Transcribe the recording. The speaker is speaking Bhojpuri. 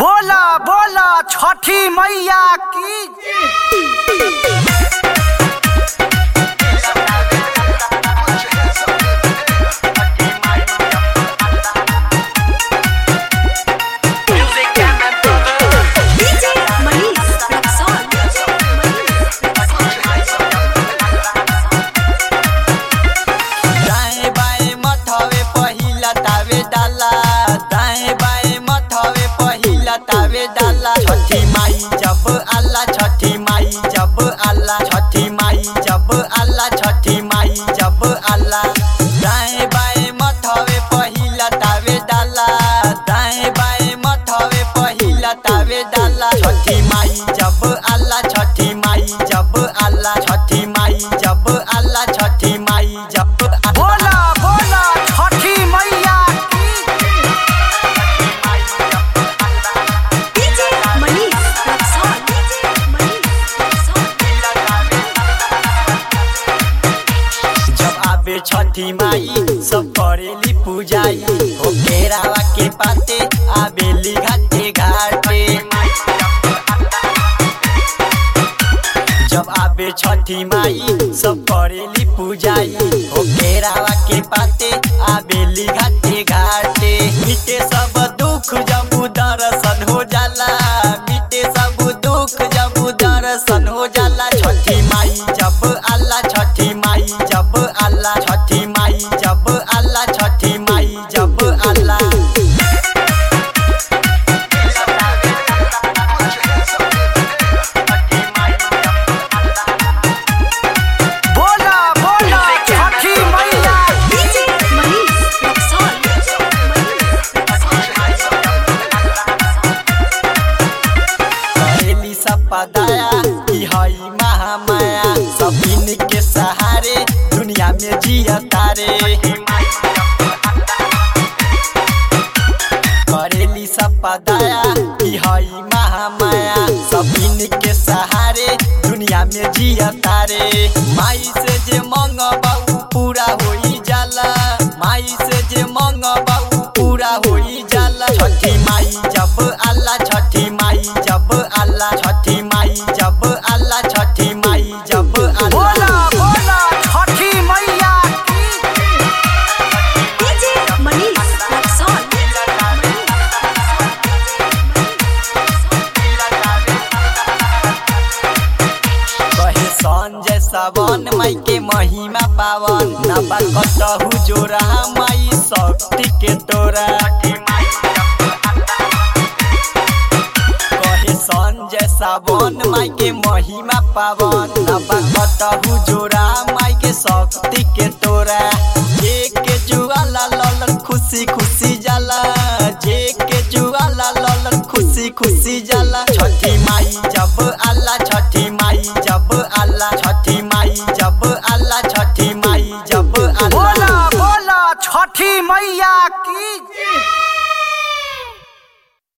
बोला बोला छठी मैया की। तावे डाला छठी माई जब आला छठी माई जब आला छठी माई जब आला छठी माई जब आला दाएं बाएं मथवे पहिला तावे डाला दाएं बाएं मथवे पहिला तावे डाला छठी माई जब आला छठी माई जब आला छठी माई जब आला छठी माई जब बोला बोला छठी मैया छठी माई सब करेली पूजाई हो केरावा के पाते आबेली घाटे घाटे जब आबे छठी माई सब करेली पूजाई हो केरावा के पाते आबेली घाटे घाटे मिटे सब दुख जब दर्शन हो जाला मिटे सब दुख जब दर्शन हो जाला छठी माई जब आला छठी माई जब आला छठी माई जब आला छठी माई जब आला बोला बोला छठी मैया करेली सब पदाया कि हई महामाया सब के सहारे दुनिया में जिया तारे करेली सब पदाया कि हई महामाया सब के सहारे दुनिया में जिया तारे माई से जे मंगबाऊ पूरा होई जाला माई से जे मंगबाऊ पूरा होई जाला छठी माई जब आला छठी माई जब आला छठी माई जब आला छठी माई जब आला बोला बोला छठी मैया कहे संजय सावन माई के महिमा पावन नबा कतहु जोरा माई शक्ति के तोरा कहे संजय सावन माई के महिमा पावन नबा कतहु जोरा माई के शक्ति के तोरा जे के जुआला ललन खुशी खुशी जाला जे के जुआला ललन खुशी खुशी जाला छठी माई जब आला छठी माई जब आला छठी माई जब आला छठी माई जब आला बोला बोला छठी मैया की।